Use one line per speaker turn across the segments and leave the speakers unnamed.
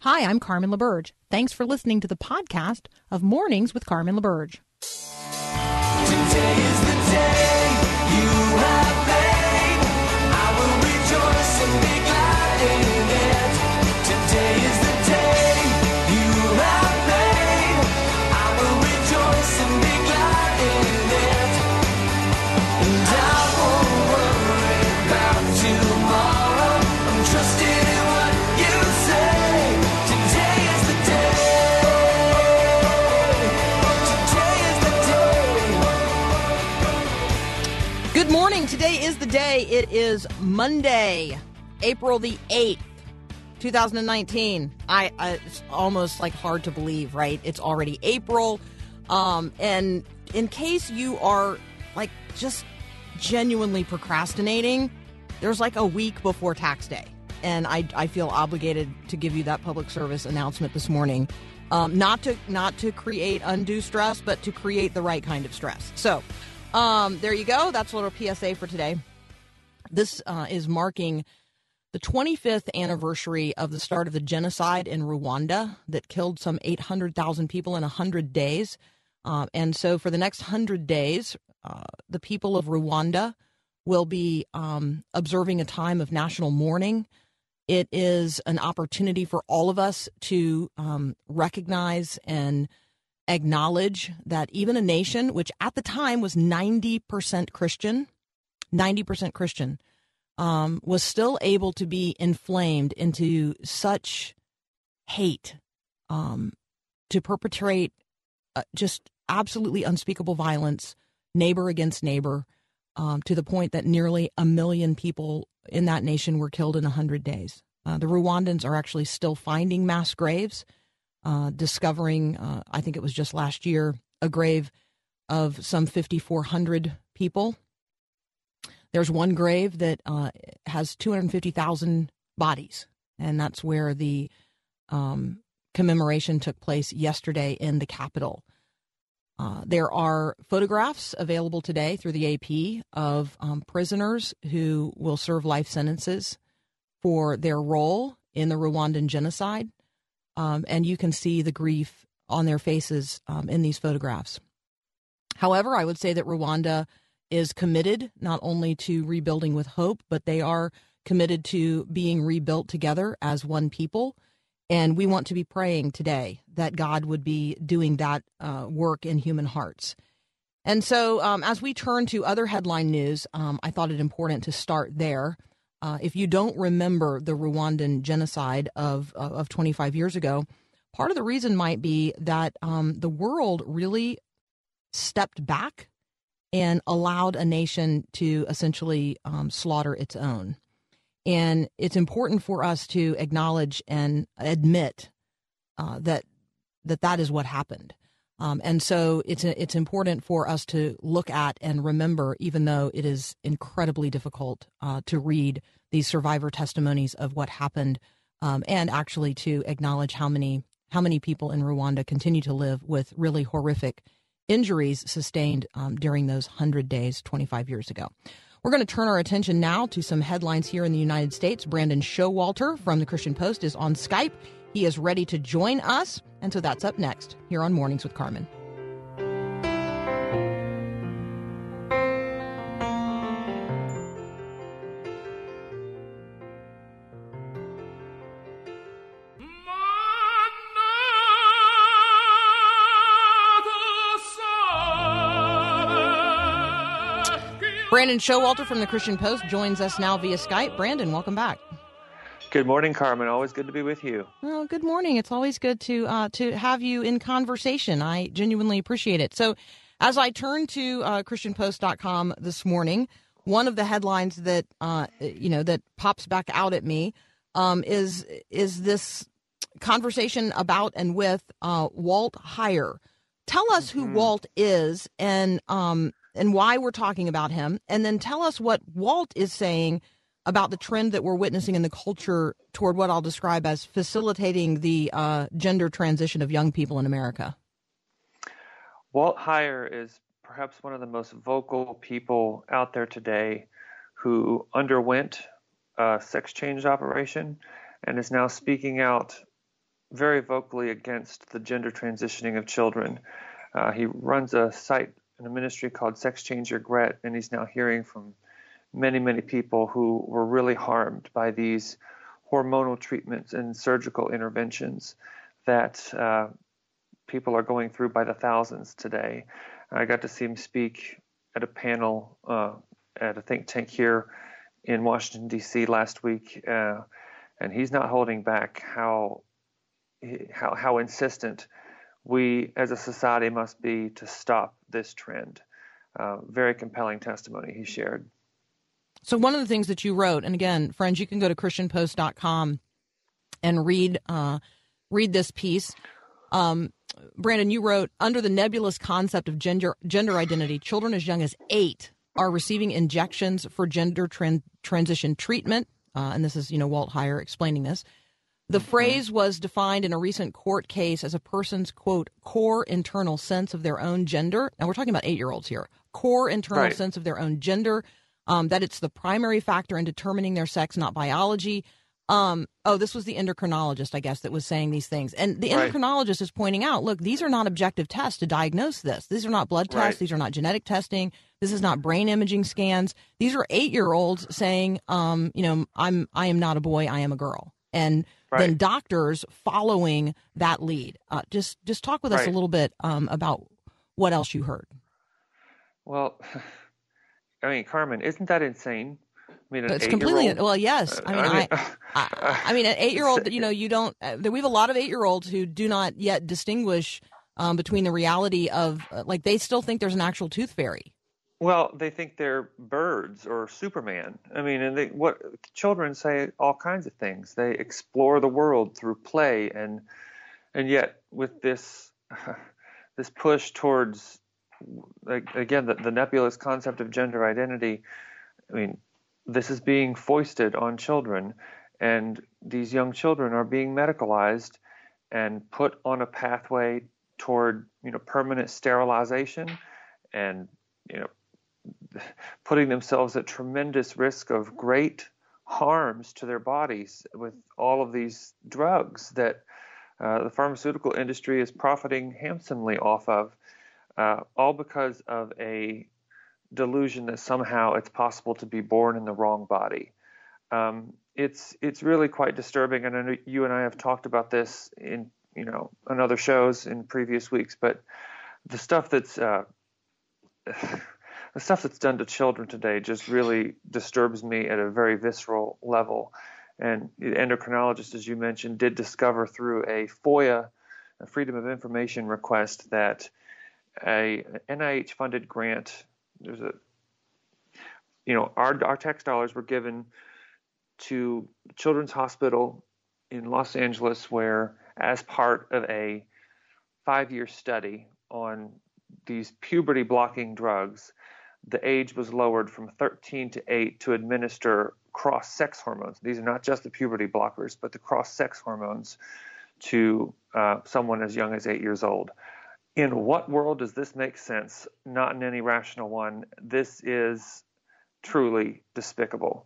Hi, I'm Carmen LaBerge. Thanks for listening to the podcast of Mornings with Carmen LaBerge.
Today is the day you have made. I will rejoice and be glad in it. Today is the day you have made. I will rejoice and be glad in it. And I won't worry about tomorrow. I'm trusting in what you say. Today is the day. Today is the day.
Good morning. Today is the day. It is Monday, April the 8th, 2019. It's almost like hard to believe, right? It's already April. And in case you are like just genuinely procrastinating, there's like a week before tax day. And I feel obligated to give you that public service announcement this morning. Not to create undue stress, but to create the right kind of stress. So there you go. That's a little PSA for today. This is marking the 25th anniversary of the start of the genocide in Rwanda that killed some 800,000 people in 100 days. And so for the next 100 days, the people of Rwanda will be observing a time of national mourning. It is an opportunity for all of us to recognize and acknowledge that even a nation which at the time was 90% Christian, was still able to be inflamed into such hate, to perpetrate just absolutely unspeakable violence, neighbor against neighbor, to the point that nearly 1 million people in that nation were killed in 100 days. The Rwandans are actually still finding mass graves, discovering, I think it was just last year, a grave of some 5,400 people. There's one grave that has 250,000 bodies, and that's where the commemoration took place yesterday in the capital. There are photographs available today through the AP of prisoners who will serve life sentences for their role in the Rwandan genocide, and you can see the grief on their faces in these photographs. However, I would say that Rwanda is committed not only to rebuilding with hope, but they are committed to being rebuilt together as one people. And we want to be praying today that God would be doing that work in human hearts. And so as we turn to other headline news, I thought it important to start there. If you don't remember the Rwandan genocide of 25 years ago, part of the reason might be that the world really stepped back and allowed a nation to essentially slaughter its own. And it's important for us to acknowledge and admit that is what happened. And so it's important for us to look at and remember, even though it is incredibly difficult to read these survivor testimonies of what happened, and actually to acknowledge how many people in Rwanda continue to live with really horrific injuries sustained during those 100 days 25 years ago. We're going to turn our attention now to some headlines here in the United States. Brandon Showalter from the Christian Post is on Skype. He is ready to join us, and so that's up next here on Mornings with Carmen. Brandon Showalter from the Christian Post joins us now via Skype. Brandon, welcome back.
Good morning, Carmen. Always good to be with you.
Well, good morning. It's always good to have you in conversation. I genuinely appreciate it. So as I turn to ChristianPost.com this morning, one of the headlines that, that pops back out at me is this conversation about and with Walt Heyer. Tell us who Walt is and why we're talking about him, and then tell us what Walt is saying about the trend that we're witnessing in the culture toward what I'll describe as facilitating the gender transition of young people in America.
Walt Heyer is perhaps one of the most vocal people out there today who underwent a sex change operation and is now speaking out very vocally against the gender transitioning of children. He runs a site and a ministry called Sex Change Regret, and he's now hearing from many, many people who were really harmed by these hormonal treatments and surgical interventions that people are going through by the thousands today. I got to see him speak at a panel at a think tank here in Washington, D.C. last week, and he's not holding back how insistent we as a society must be to stop this trend. Very compelling testimony he shared.
So one of the things that you wrote, and again, friends, you can go to christianpost.com and read this piece. Brandon, you wrote, under the nebulous concept of gender identity, children as young as 8 are receiving injections for gender transition treatment. And this is, Walt Heyer explaining this. The phrase was defined in a recent court case as a person's, quote, core internal sense of their own gender. Now, we're talking about 8-year-olds here. Core internal
Right.
sense of their own gender, that it's the primary factor in determining their sex, not biology. This was the endocrinologist, I guess, that was saying these things. And the
Right.
endocrinologist is pointing out, look, these are not objective tests to diagnose this. These are not blood tests.
Right.
These are not genetic testing. This is not brain imaging scans. These are 8-year-olds saying, I am not a boy, I am a girl. And then
Right.
doctors following that lead. Just talk with us a
Right.
little bit about what else you heard.
Well, I mean, Carmen, isn't that insane? I mean, an
It's
8-year-old?
completely, well, yes. I mean, an 8-year-old, you don't, we have a lot of 8-year-olds who do not yet distinguish between the reality of, they still think there's an actual tooth fairy.
Well, they think they're birds or Superman. I mean, and what children say all kinds of things. They explore the world through play, and yet with this this push towards, again, the nebulous concept of gender identity. I mean, this is being foisted on children, and these young children are being medicalized and put on a pathway toward, permanent sterilization, and putting themselves at tremendous risk of great harms to their bodies with all of these drugs that the pharmaceutical industry is profiting handsomely off of, all because of a delusion that somehow it's possible to be born in the wrong body. It's really quite disturbing, and I know you and I have talked about this in on other shows in previous weeks. But the stuff that's done to children today just really disturbs me at a very visceral level. And the endocrinologist, as you mentioned, did discover through a FOIA, a Freedom of Information request, that a NIH-funded grant, our tax dollars were given to Children's Hospital in Los Angeles, where, as part of a 5-year study on these puberty-blocking drugs, the age was lowered from 13 to 8 to administer cross-sex hormones. These are not just the puberty blockers, but the cross-sex hormones to someone as young as 8 years old. In what world does this make sense? Not in any rational one. This is truly despicable.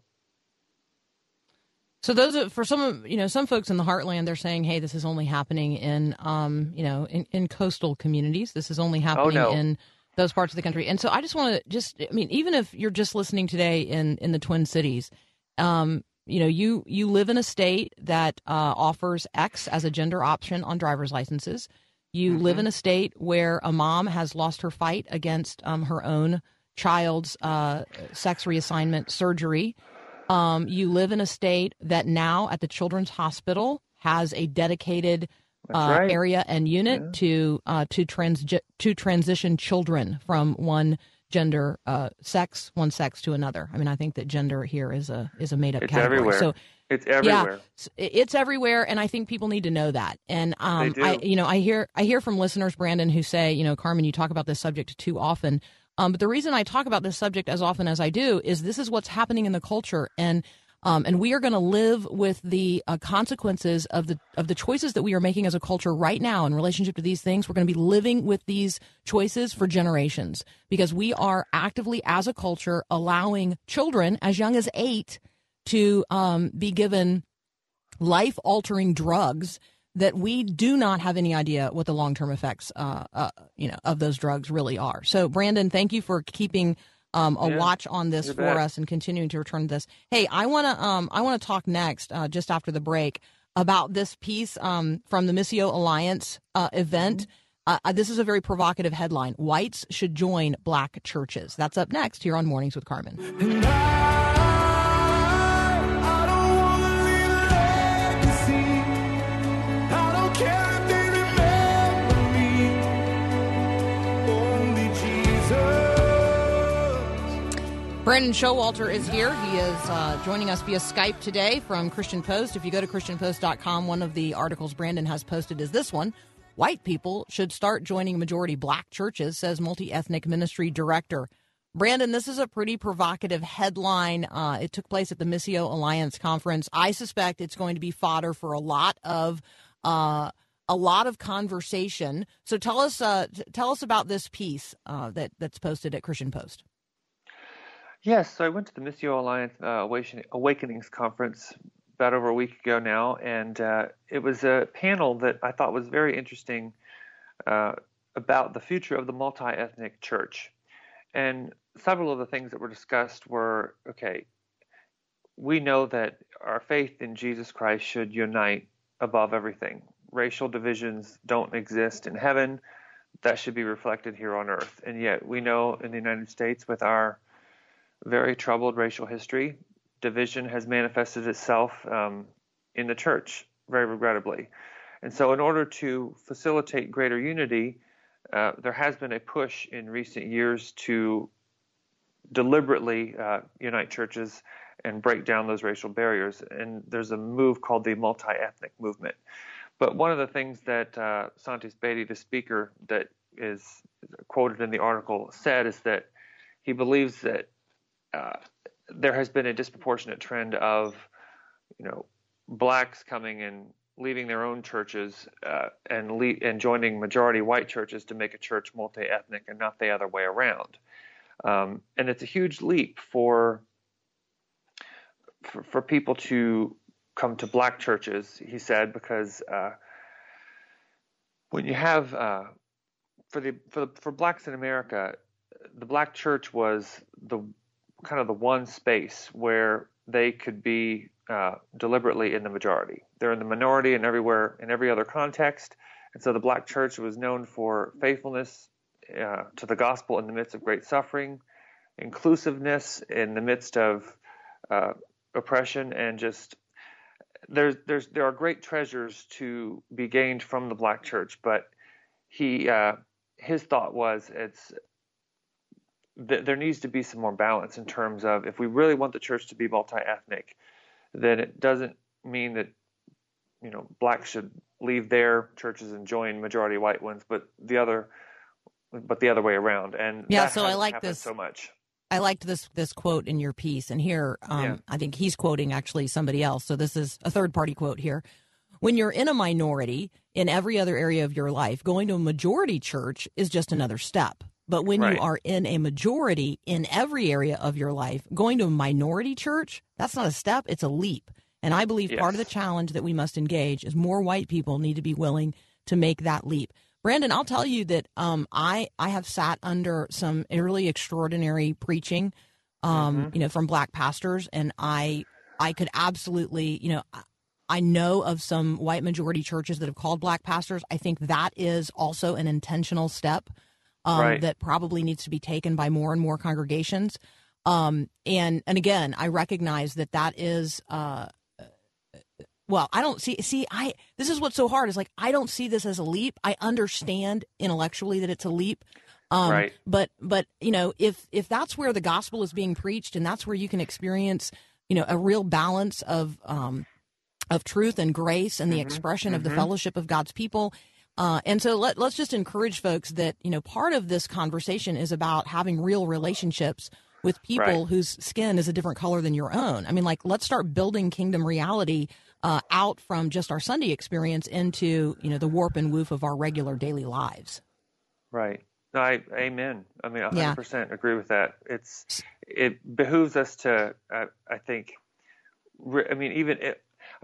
So for some folks in the heartland, they're saying, hey, this is only happening in coastal communities. This is only happening in those parts of the country. And so I just want to even if you're just listening today in the Twin Cities, you live in a state that offers X as a gender option on driver's licenses. You live in a state where a mom has lost her fight against her own child's sex reassignment surgery. You live in a state that now at the Children's Hospital has a dedicated area and unit to transition children from one gender one sex to another. I mean, I think that gender here is a made up category.
Everywhere.
So
it's everywhere.
Yeah, it's everywhere, and I think people need to know that. And
They do.
I hear from listeners, Brandon, who say, Carmen, you talk about this subject too often. But the reason I talk about this subject as often as I do is this is what's happening in the culture, and we are going to live with the consequences of the choices that we are making as a culture right now in relationship to these things. We're going to be living with these choices for generations, because we are actively, as a culture, allowing children as young as 8 to be given life-altering drugs that we do not have any idea what the long-term effects, of those drugs really are. So, Brandon, thank you for keeping watch on this for us and continuing to return to this. Hey, I want to talk next, just after the break, about this piece from the Missio Alliance event. This is a very provocative headline. Whites should join black churches. That's up next here on Mornings with Carmen.
And I don't wanna leave a legacy. I don't care if they remember me. Only Jesus.
Brandon Showalter is here. He is joining us via Skype today from Christian Post. If you go to ChristianPost.com, one of the articles Brandon has posted is this one. White people should start joining majority black churches, says multi-ethnic ministry director. Brandon, this is a pretty provocative headline. It took place at the Missio Alliance conference. I suspect it's going to be fodder for a lot of conversation. So tell us about this piece that's posted at Christian Post.
Yes, so I went to the Missio Alliance Awakenings conference about over a week ago now, and it was a panel that I thought was very interesting about the future of the multi-ethnic church. And several of the things that were discussed were, okay, we know that our faith in Jesus Christ should unite above everything. Racial divisions don't exist in heaven. That should be reflected here on earth. And yet we know in the United States, with our very troubled racial history, division has manifested itself in the church, very regrettably. And so in order to facilitate greater unity, there has been a push in recent years to deliberately unite churches and break down those racial barriers. And there's a move called the multi-ethnic movement. But one of the things that Santis Bedi, the speaker that is quoted in the article, said is that he believes that there has been a disproportionate trend of, blacks coming and leaving their own churches and joining majority white churches to make a church multi-ethnic and not the other way around. And it's a huge leap for people to come to black churches, he said, because when you have for blacks in America, the black church was the kind of the one space where they could be deliberately in the majority. They're in the minority in every other context, and so the black church was known for faithfulness to the gospel in the midst of great suffering, inclusiveness in the midst of oppression, and just there are great treasures to be gained from the black church. But his thought was there needs to be some more balance in terms of, if we really want the church to be multi-ethnic, then it doesn't mean that blacks should leave their churches and join majority white ones, but the other way around. And
yeah,
that
so I like this
so much.
I liked this quote in your piece, and here I think he's quoting actually somebody else. So this is a third-party quote here. When you're in a minority in every other area of your life, going to a majority church is just another step. But when you are in a majority in every area of your life, going to a minority church, that's not a step, it's a leap. And I believe part of the challenge that we must engage is more white people need to be willing to make that leap. Brandon, I'll tell you that I have sat under some really extraordinary preaching, from black pastors, and I could absolutely, I know of some white majority churches that have called black pastors. I think that is also an intentional step that probably needs to be taken by more and more congregations. And again, I recognize that is. Well, I don't this is what's so hard is I don't see this as a leap. I understand intellectually that it's a leap. But if that's where the gospel is being preached and that's where you can experience, a real balance of truth and grace and the expression of the fellowship of God's people. And so let's just encourage folks that, part of this conversation is about having real relationships with people whose skin is a different color than your own. I mean, let's start building kingdom reality out from just our Sunday experience into, the warp and woof of our regular daily lives. Right.
Amen. I mean, 100% agree with that. It behooves us to, I think,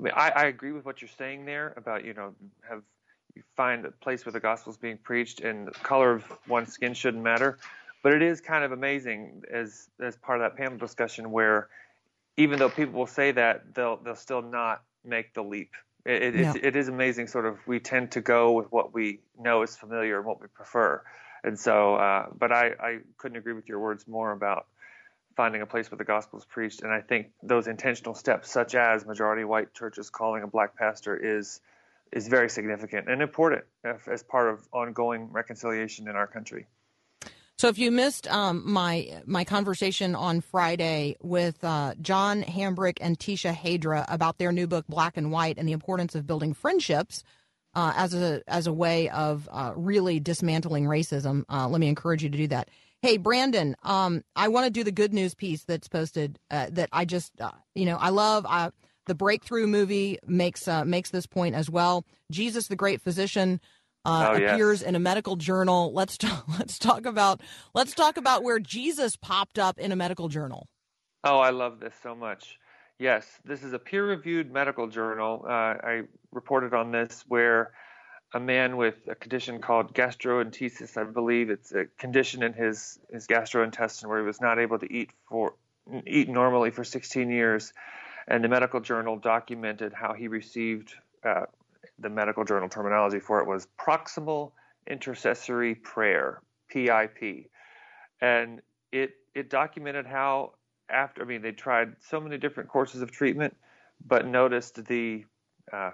I mean, I agree with what you're saying there about, you find a place where the gospel is being preached and the color of one's skin shouldn't matter. But it is kind of amazing as part of that panel discussion where even though people will say that, they'll still not make the leap. It is amazing. Sort of, we tend to go with what we know is familiar and what we prefer. And so, but I couldn't agree with your words more about finding a place where the gospel is preached. And I think those intentional steps, such as majority white churches calling a black pastor, is very significant and important as part of ongoing reconciliation in our country.
So if you missed my conversation on Friday with John Hambrick and Tisha Hadra about their new book, Black and White, and the importance of building friendships as a way of really dismantling racism, let me encourage you to do that. Hey, Brandon, I want to do the good news piece that's posted that I just, I love. The Breakthrough movie makes this point as well. Jesus, the Great Physician, appears in a medical journal. Let's talk about where Jesus popped up in a medical journal.
Oh, I love this so much. Yes, this is a peer-reviewed medical journal. I reported on this where a man with a condition called gastroenteritis, I believe it's a condition in his gastrointestine where he was not able to eat normally for 16 years. And the medical journal documented how he received, the medical journal terminology for it was proximal intercessory prayer, PIP. And it documented how they tried so many different courses of treatment, but noticed a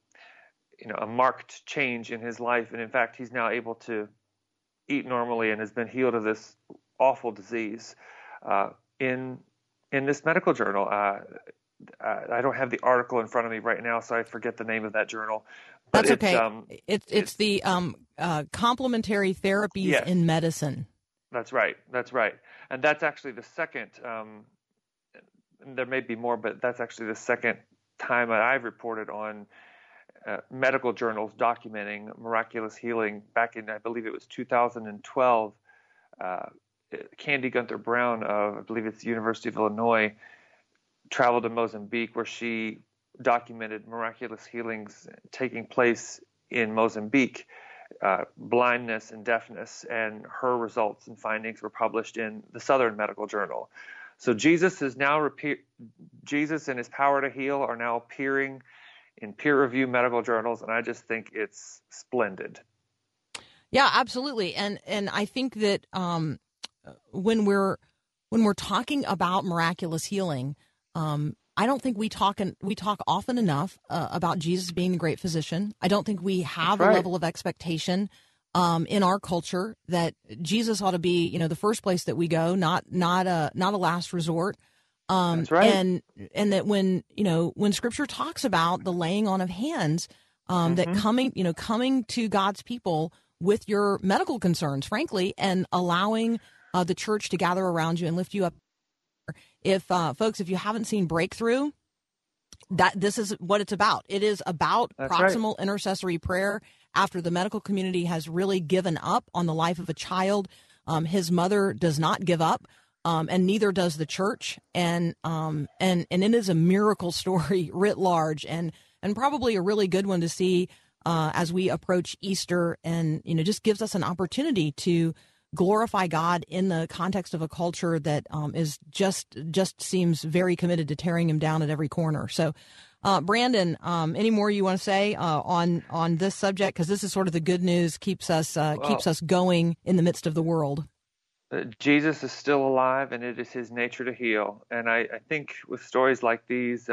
marked change in his life. And in fact, he's now able to eat normally and has been healed of this awful disease in this medical journal. I don't have the article in front of me right now, so I forget the name of that journal. But
that's okay. It's the complementary therapies in medicine.
That's right. And that's actually the second. There may be more, but that's actually the second time that I've reported on medical journals documenting miraculous healing. Back in, I believe it was 2012, Candy Gunther Brown of, I believe it's the University of Illinois, traveled to Mozambique where she documented miraculous healings taking place in Mozambique, blindness and deafness, and her results and findings were published in the Southern Medical Journal. So Jesus and his power to heal are now appearing in peer-reviewed medical journals, and I just think it's splendid.
Yeah, absolutely. And I think that when we're talking about miraculous healing, I don't think we talk often enough about Jesus being the great physician. I don't think we have a level of expectation in our culture that Jesus ought to be, the first place that we go, not a last resort.
That's right.
And that when Scripture talks about the laying on of hands, that coming to God's people with your medical concerns, frankly, and allowing the church to gather around you and lift you up. If folks, if you haven't seen Breakthrough, this is what it's about. It is about proximal intercessory prayer after the medical community has really given up on the life of a child. His mother does not give up, and neither does the church. And it is a miracle story writ large, and probably a really good one to see as we approach Easter, and just gives us an opportunity to glorify God in the context of a culture that is just seems very committed to tearing him down at every corner. So, Brandon, any more you want to say on this subject? Because this is sort of the good news, keeps us going in the midst of the world.
Jesus is still alive, and it is his nature to heal. And I think with stories like these,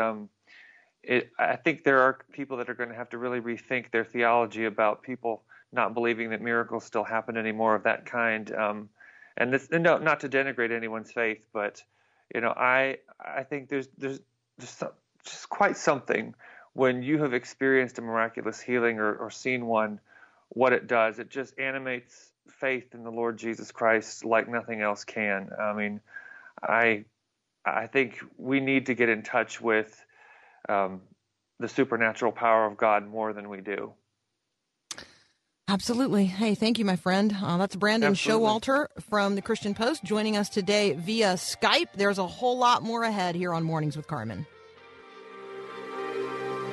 I think there are people that are going to have to really rethink their theology about people not believing that miracles still happen anymore of that kind. And not to denigrate anyone's faith, but I think there's just quite something when you have experienced a miraculous healing or seen one, what it does. It just animates faith in the Lord Jesus Christ like nothing else can. I mean, I think we need to get in touch with the supernatural power of God more than we do.
Absolutely. Hey, thank you, my friend. That's Brandon Showalter from the Christian Post joining us today via Skype. There's a whole lot more ahead here on Mornings with Carmen.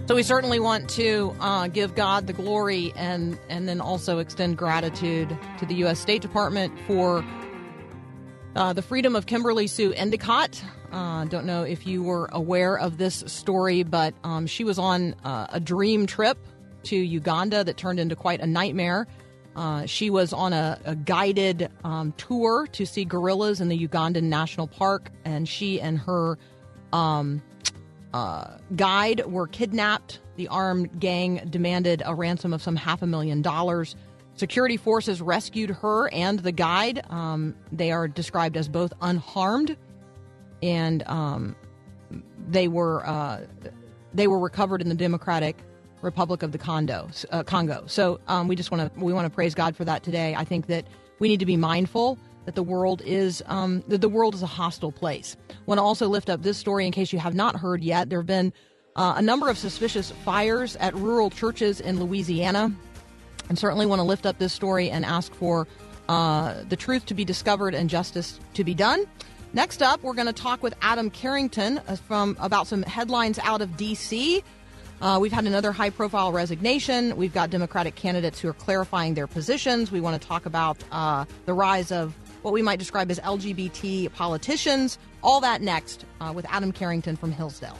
So we certainly want to give God the glory and then also extend gratitude to the U.S. State Department for the freedom of Kimberly Sue Endicott. Don't know if you were aware of this story, but she was on a dream trip to Uganda that turned into quite a nightmare. She was on a guided tour to see gorillas in the Ugandan National Park, and she and her guide were kidnapped. The armed gang demanded a ransom of some $500,000. Security forces rescued her and the guide. They are described as both unharmed, and they were recovered in the Democratic Republic of the Congo. So we want to praise God for that today. I think that we need to be mindful that the world is a hostile place. I want to also lift up this story in case you have not heard yet. There have been a number of suspicious fires at rural churches in Louisiana, and certainly want to lift up this story and ask for the truth to be discovered and justice to be done. Next up, we're going to talk with Adam Carrington about some headlines out of D.C. We've had another high-profile resignation. We've got Democratic candidates who are clarifying their positions. We want to talk about the rise of what we might describe as LGBT politicians. All that next with Adam Carrington from Hillsdale.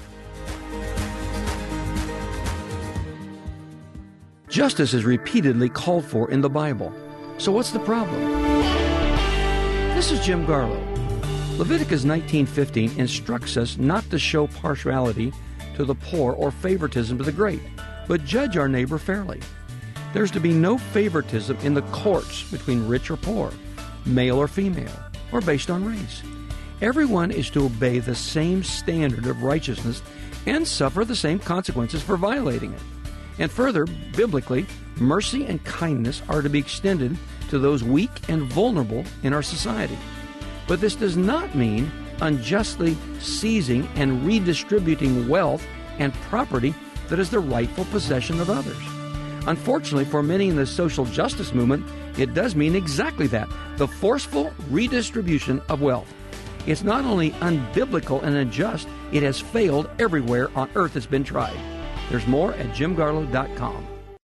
Justice is repeatedly called for in the Bible. So what's the problem? This is Jim Garlow. Leviticus 19:15 instructs us not to show partiality to the poor or favoritism to the great, but judge our neighbor fairly. There's to be no favoritism in the courts between rich or poor, male or female, or based on race. Everyone is to obey the same standard of righteousness and suffer the same consequences for violating it. And further, biblically, mercy and kindness are to be extended to those weak and vulnerable in our society. But this does not mean unjustly seizing and redistributing wealth and property that is the rightful possession of others. Unfortunately, for many in the social justice movement, it does mean exactly that, the forceful redistribution of wealth. It's not only unbiblical and unjust, it has failed everywhere on earth it's been tried. There's more at jimgarlow.com.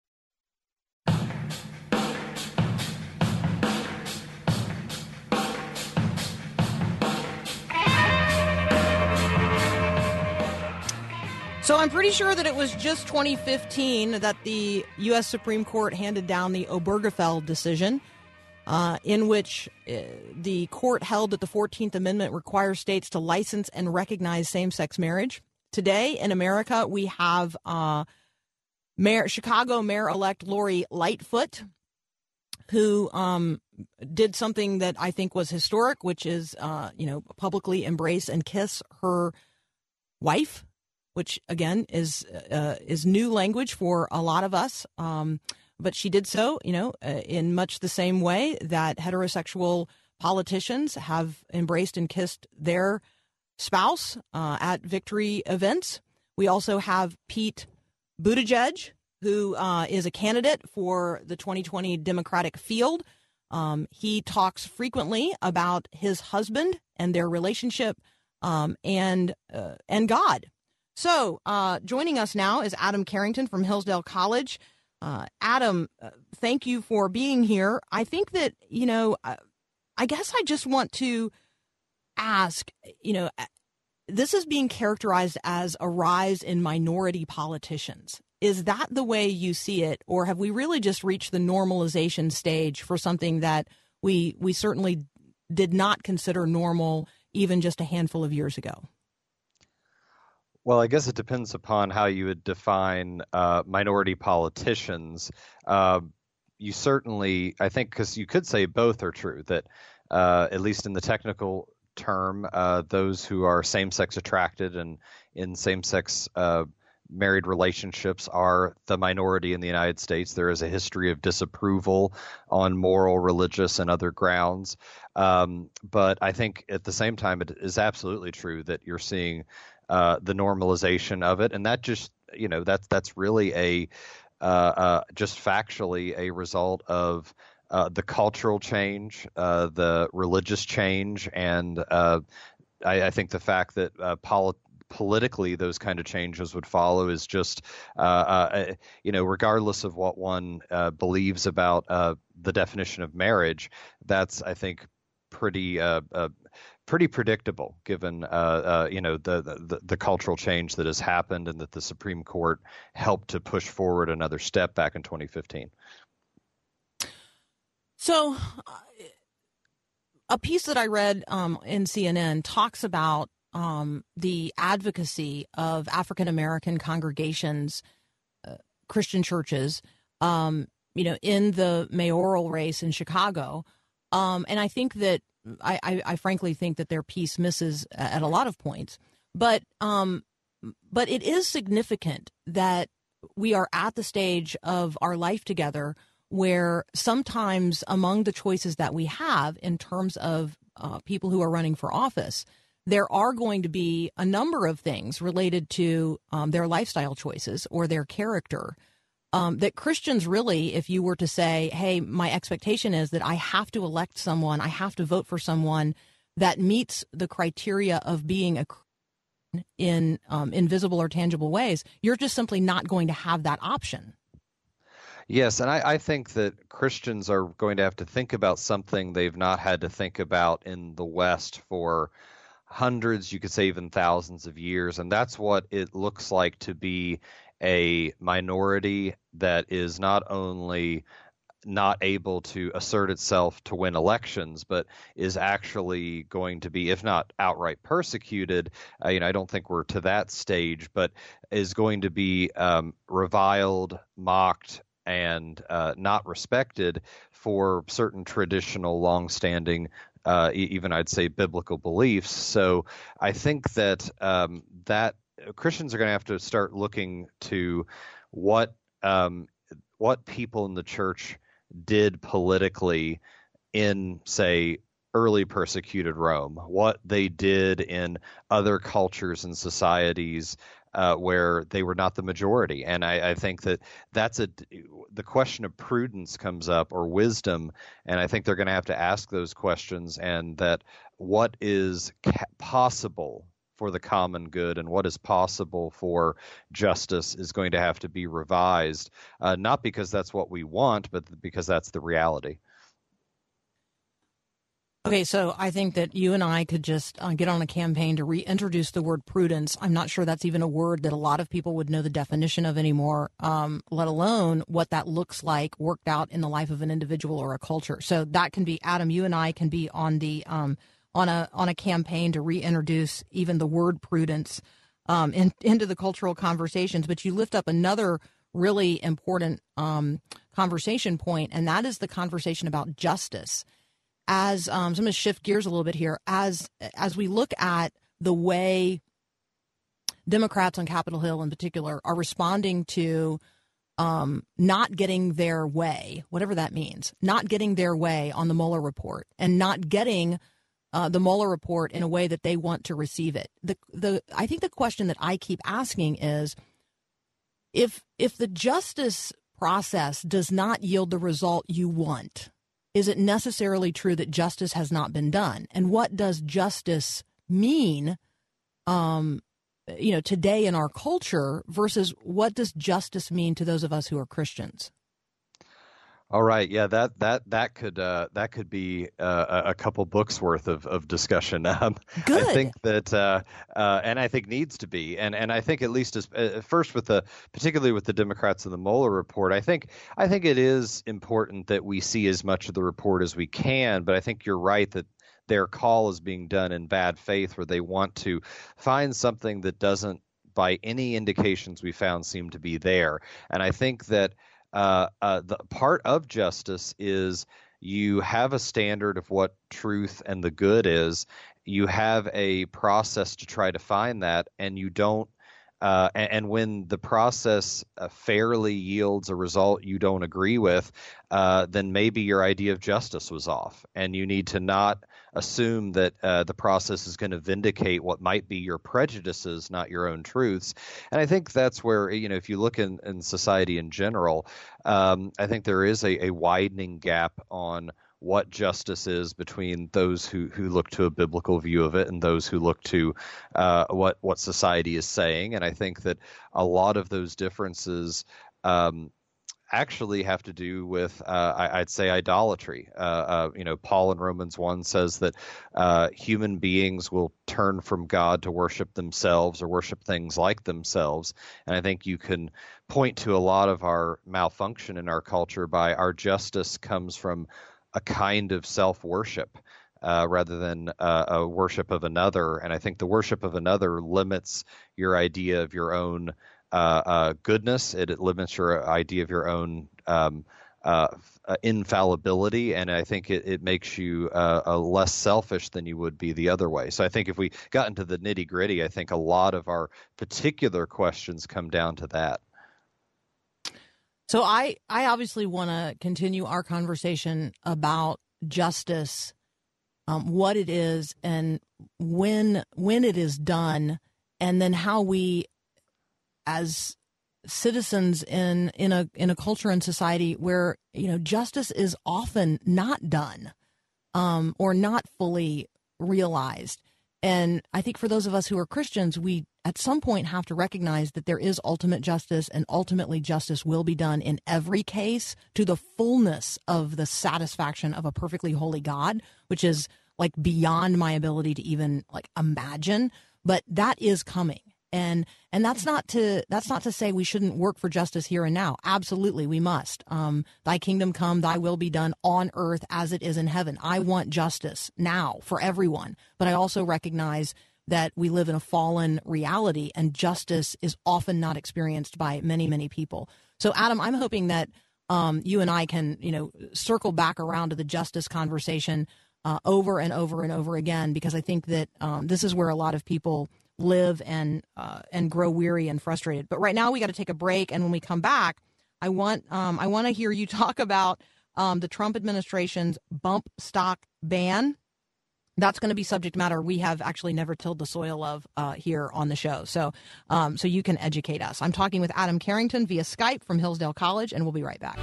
So I'm pretty sure that it was just 2015 that the U.S. Supreme Court handed down the Obergefell decision, in which the court held that the 14th Amendment requires states to license and recognize same-sex marriage. Today in America, we have Chicago Mayor-elect Lori Lightfoot, who did something that I think was historic, which is, publicly embrace and kiss her wife, which, again, is new language for a lot of us. But she did so, in much the same way that heterosexual politicians have embraced and kissed their spouse at victory events. We also have Pete Buttigieg, who is a candidate for the 2020 Democratic field. He talks frequently about his husband and their relationship and God. So joining us now is Adam Carrington from Hillsdale College. Adam, thank you for being here. I think that, I guess I just want to ask, this is being characterized as a rise in minority politicians. Is that the way you see it? Or have we really just reached the normalization stage for something that we certainly did not consider normal even just a handful of years ago?
Well, I guess it depends upon how you would define minority politicians. You certainly, I think, because you could say both are true, that at least in the technical term, those who are same-sex attracted and in same-sex married relationships are the minority in the United States. There is a history of disapproval on moral, religious, and other grounds. But I think at the same time, it is absolutely true that you're seeing the normalization of it, and that just that's really a just factually a result of the cultural change, the religious change, and I think the fact that politically those kind of changes would follow is just, regardless of what one believes about the definition of marriage, that's, I think, pretty predictable given the cultural change that has happened and that the Supreme Court helped to push forward another step back in 2015.
So a piece that I read in CNN talks about the advocacy of African American congregations, Christian churches, in the mayoral race in Chicago. And I think that I frankly think that their piece misses at a lot of points. But it is significant that we are at the stage of our life together where sometimes among the choices that we have in terms of people who are running for office, there are going to be a number of things related to their lifestyle choices or their character that Christians really, if you were to say, hey, my expectation is that I have to elect someone, I have to vote for someone that meets the criteria of being a Christian in invisible or tangible ways, you're just simply not going to have that option.
Yes, and I think that Christians are going to have to think about something they've not had to think about in the West for hundreds, you could say even thousands of years, and that's what it looks like to be a minority that is not only not able to assert itself to win elections, but is actually going to be, if not outright persecuted, I don't think we're to that stage, but is going to be reviled, mocked, and not respected for certain traditional, longstanding, even I'd say biblical beliefs. So I think that that Christians are going to have to start looking to what people in the church did politically in, say, early persecuted Rome, what they did in other cultures and societies where they were not the majority. And I think that the question of prudence comes up, or wisdom, and I think they're going to have to ask those questions, and that what is possible for the common good and what is possible for justice is going to have to be revised, not because that's what we want, but because that's the reality.
Okay, so I think that you and I could just get on a campaign to reintroduce the word prudence. I'm not sure that's even a word that a lot of people would know the definition of anymore, let alone what that looks like worked out in the life of an individual or a culture. So that can be, Adam, you and I can be on the on a campaign to reintroduce even the word prudence into the cultural conversations. But you lift up another really important conversation point, and that is the conversation about justice. So I'm going to shift gears a little bit here. As we look at the way Democrats on Capitol Hill in particular are responding to not getting their way, whatever that means, not getting their way on the Mueller report, and not getting the Mueller report in a way that they want to receive it. I think the question that I keep asking is, if the justice process does not yield the result you want, is it necessarily true that justice has not been done? And what does justice mean, today in our culture versus what does justice mean to those of us who are Christians?
All right, yeah, that could be a couple books worth of discussion.
Good.
I think that, and I think needs to be, and I think at least first particularly with the Democrats and the Mueller report, I think it is important that we see as much of the report as we can. But I think you're right that their call is being done in bad faith, where they want to find something that doesn't, by any indications we found, seem to be there. And I think that the part of justice is you have a standard of what truth and the good is. You have a process to try to find that, and you don't. And when the process fairly yields a result you don't agree with, then maybe your idea of justice was off, and you need to not assume that the process is going to vindicate what might be your prejudices, not your own truths. And I think that's where, if you look in society in general, I think there is a widening gap on what justice is between those who look to a biblical view of it and those who look to what society is saying. And I think that a lot of those differences actually have to do with, I'd say, idolatry. Paul in Romans 1 says that human beings will turn from God to worship themselves or worship things like themselves. And I think you can point to a lot of our malfunction in our culture by our justice comes from a kind of self-worship rather than a worship of another. And I think the worship of another limits your idea of your own goodness. It limits your idea of your own infallibility, and I think it makes you less selfish than you would be the other way. So I think if we got into the nitty gritty, I think a lot of our particular questions come down to that.
So I obviously want to continue our conversation about justice, what it is, and when it is done, and then how we, as citizens in a culture and society where justice is often not done or not fully realized. And I think for those of us who are Christians, we at some point have to recognize that there is ultimate justice, and ultimately justice will be done in every case to the fullness of the satisfaction of a perfectly holy God, which is like beyond my ability to even like imagine, but that is coming. And that's not to say we shouldn't work for justice here and now. Absolutely, we must. Thy kingdom come, thy will be done on earth as it is in heaven. I want justice now for everyone. But I also recognize that we live in a fallen reality, and justice is often not experienced by many, many people. So, Adam, I'm hoping that you and I can, circle back around to the justice conversation over and over and over again, because I think that this is where a lot of people live and grow weary and frustrated. But right now we got to take a break, and when we come back, I want to hear you talk about the Trump administration's bump stock ban. That's going to be subject matter we have actually never tilled the soil of here on the show. So you can educate us. I'm talking with Adam Carrington via Skype from Hillsdale College, and we'll be right back.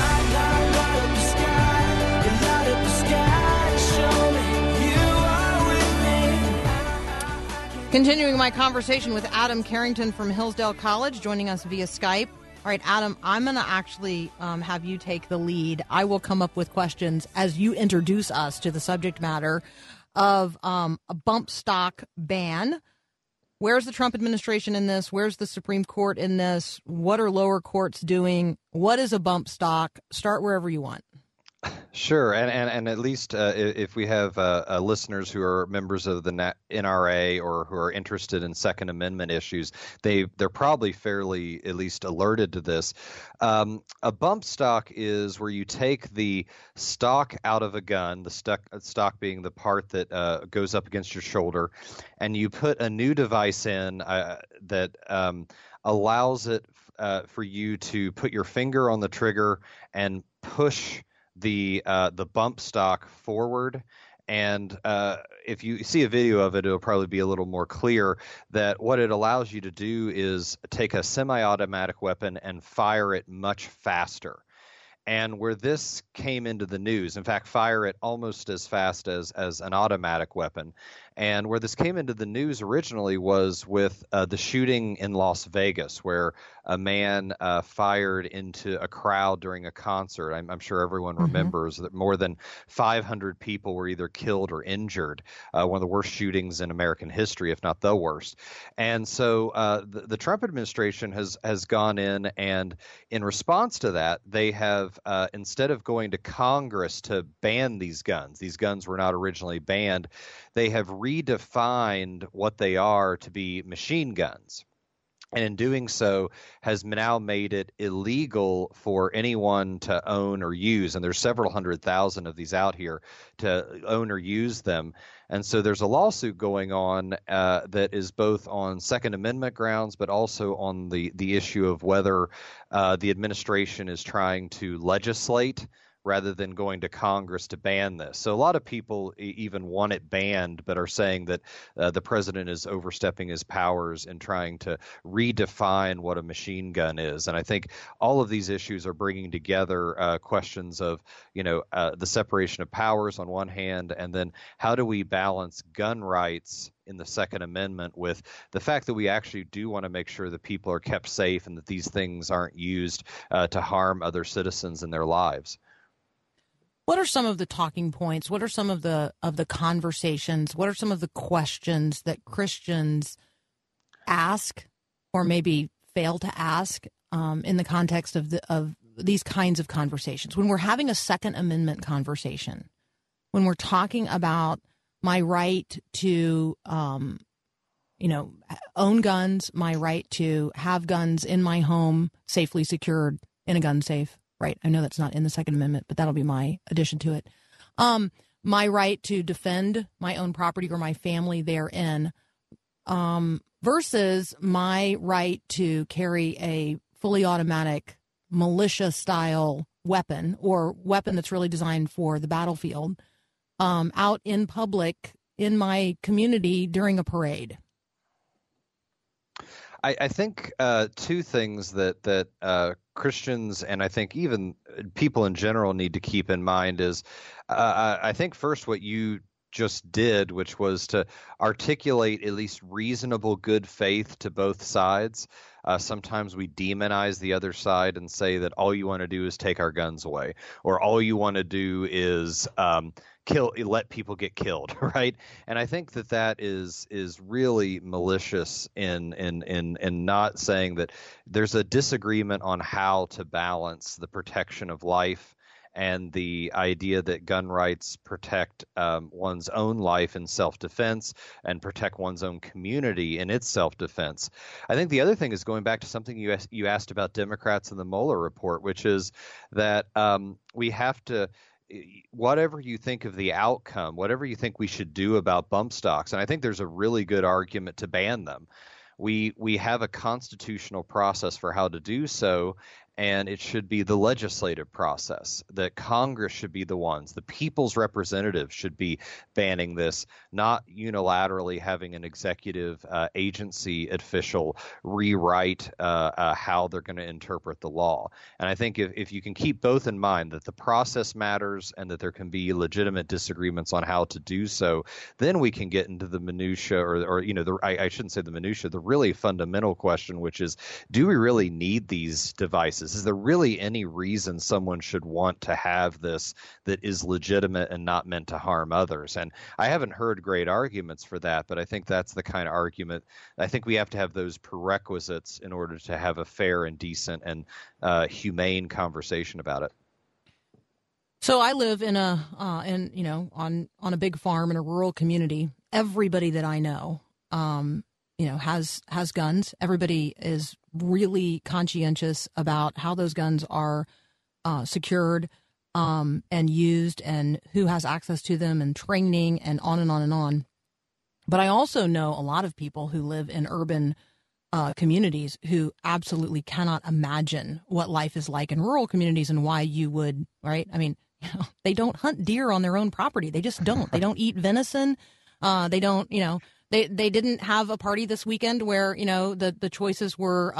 Continuing my conversation with Adam Carrington from Hillsdale College, joining us via Skype. All right, Adam, I'm going to actually have you take the lead. I will come up with questions as you introduce us to the subject matter of a bump stock ban. Where's the Trump administration in this? Where's the Supreme Court in this? What are lower courts doing? What is a bump stock? Start wherever you want.
Sure, and at least if we have listeners who are members of the NRA or who are interested in Second Amendment issues, they're probably fairly at least alerted to this. A bump stock is where you take the stock out of a gun, the stock being the part that goes up against your shoulder, and you put a new device in that allows it for you to put your finger on the trigger and push the bump stock forward. And if you see a video of it, it'll probably be a little more clear that what it allows you to do is take a semi-automatic weapon and fire it much faster. And where this came into the news, in fact, fire it almost as fast as an automatic weapon. And where this came into the news originally was with the shooting in Las Vegas, where a man fired into a crowd during a concert. I'm sure everyone remembers that more than 500 people were either killed or injured, one of the worst shootings in American history, if not the worst. And so the Trump administration has gone in, and in response to that, they have, instead of going to Congress to ban these guns were not originally banned, they have redefined what they are to be machine guns. And in doing so has now made it illegal for anyone to own or use, and there's several 100,000 of these out here, to own or use them. And so there's a lawsuit going on that is both on Second Amendment grounds, but also on the issue of whether the administration is trying to legislate rather than going to Congress to ban this. So a lot of people even want it banned, but are saying that the president is overstepping his powers and trying to redefine what a machine gun is. And I think all of these issues are bringing together questions of, the separation of powers on one hand, and then how do we balance gun rights in the Second Amendment with the fact that we actually do want to make sure that people are kept safe and that these things aren't used to harm other citizens in their lives.
What are some of the talking points? What are some of the conversations? What are some of the questions that Christians ask or maybe fail to ask in the context of these kinds of conversations? When we're having a Second Amendment conversation, when we're talking about my right to, own guns, my right to have guns in my home safely secured in a gun safe. Right. I know that's not in the Second Amendment, but that'll be my addition to it. My right to defend my own property or my family therein, versus my right to carry a fully automatic militia-style weapon or weapon that's really designed for the battlefield out in public in my community during a parade.
I think two things that Christians and I think even people in general need to keep in mind is I think first what you just did, which was to articulate at least reasonable good faith to both sides. Sometimes we demonize the other side and say that all you want to do is take our guns away, or all you want to do is let people get killed, right? And I think that is really malicious in not saying that there's a disagreement on how to balance the protection of life and the idea that gun rights protect one's own life in self-defense and protect one's own community in its self-defense. I think the other thing is going back to something you asked about Democrats and the Mueller report, which is that we have to, whatever you think of the outcome, whatever you think we should do about bump stocks, and I think there's a really good argument to ban them. We have a constitutional process for how to do so, and it should be the legislative process, that Congress should be the ones, the people's representatives should be banning this, not unilaterally having an executive agency official rewrite how they're going to interpret the law. And I think if you can keep both in mind, that the process matters and that there can be legitimate disagreements on how to do so, then we can get into the minutia, I shouldn't say the minutia, the really fundamental question, which is, do we really need these devices? Is there really any reason someone should want to have this that is legitimate and not meant to harm others? And I haven't heard great arguments for that, but I think that's the kind of argument. I think we have to have those prerequisites in order to have a fair and decent and humane conversation about it.
So I live in on a big farm in a rural community. Everybody that I know, has guns. Everybody is really conscientious about how those guns are secured and used, and who has access to them, and training, and on and on and on. But I also know a lot of people who live in urban communities who absolutely cannot imagine what life is like in rural communities and why you would, right? I mean, they don't hunt deer on their own property. They just don't. They don't eat venison. They don't, They didn't have a party this weekend where, the choices were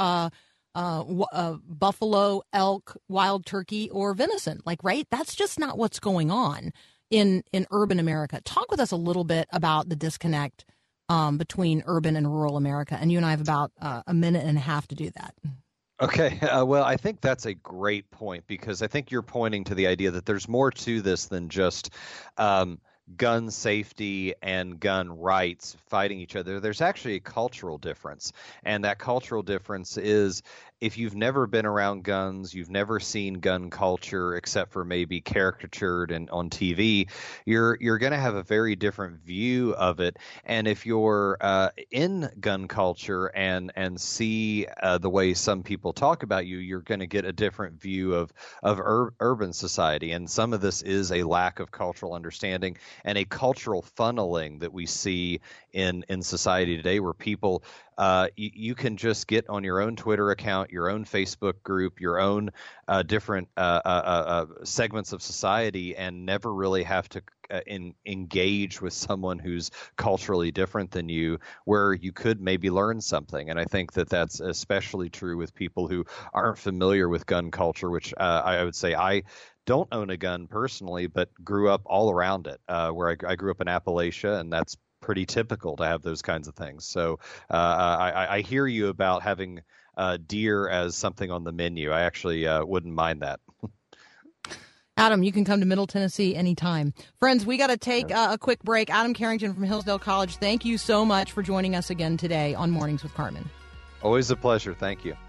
buffalo, elk, wild turkey, or venison. Right? That's just not what's going on in urban America. Talk with us a little bit about the disconnect between urban and rural America. And you and I have about a minute and a half to do that.
Okay. Well, I think that's a great point, because I think you're pointing to the idea that there's more to this than just gun safety and gun rights fighting each other. There's actually a cultural difference. And that cultural difference is, if you've never been around guns, you've never seen gun culture except for maybe caricatured and on TV, you're going to have a very different view of it. And if you're in gun culture and see the way some people talk about you, you're going to get a different view of urban society. And some of this is a lack of cultural understanding and a cultural funneling that we see in society today, where people you can just get on your own Twitter account, account, your own Facebook group, your own different segments of society, and never really have to engage with someone who's culturally different than you, where you could maybe learn something. And I think that that's especially true with people who aren't familiar with gun culture, which I would say I don't own a gun personally, but grew up all around it, where I grew up in Appalachia, and that's pretty typical to have those kinds of things. So I hear you about having deer as something on the menu. I actually wouldn't mind that.
Adam, you can come to Middle Tennessee anytime. Friends, we got to take a quick break. Adam Carrington from Hillsdale College, thank you so much for joining us again today on Mornings with Carmen.
Always a pleasure. Thank you.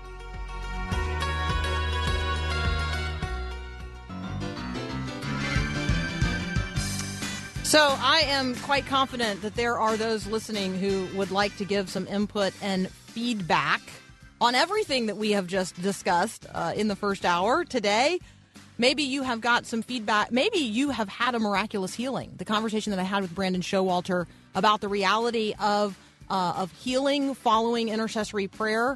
So I am quite confident that there are those listening who would like to give some input and feedback on everything that we have just discussed in the first hour today. Maybe you have got some feedback. Maybe you have had a miraculous healing. The conversation that I had with Brandon Showalter about the reality of healing following intercessory prayer,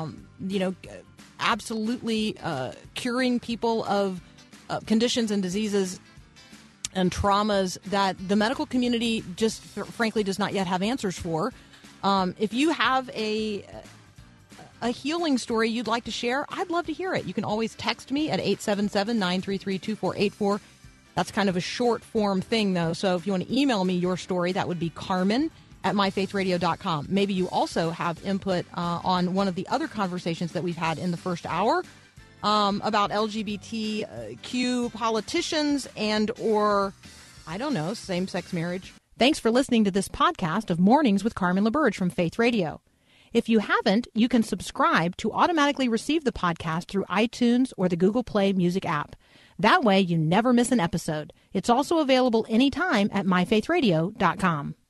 absolutely curing people of conditions and diseases and traumas that the medical community just frankly does not yet have answers for. If you have a healing story you'd like to share, I'd love to hear it. You can always text me at 877-933-2484. That's kind of a short form thing, though. So if you want to email me your story, that would be carmen@myfaithradio.com. Maybe you also have input on one of the other conversations that we've had in the first hour about LGBTQ politicians and or, I don't know, same-sex marriage. Thanks for listening to this podcast of Mornings with Carmen LaBerge from Faith Radio. If you haven't, you can subscribe to automatically receive the podcast through iTunes or the Google Play Music app. That way you never miss an episode. It's also available anytime at myfaithradio.com.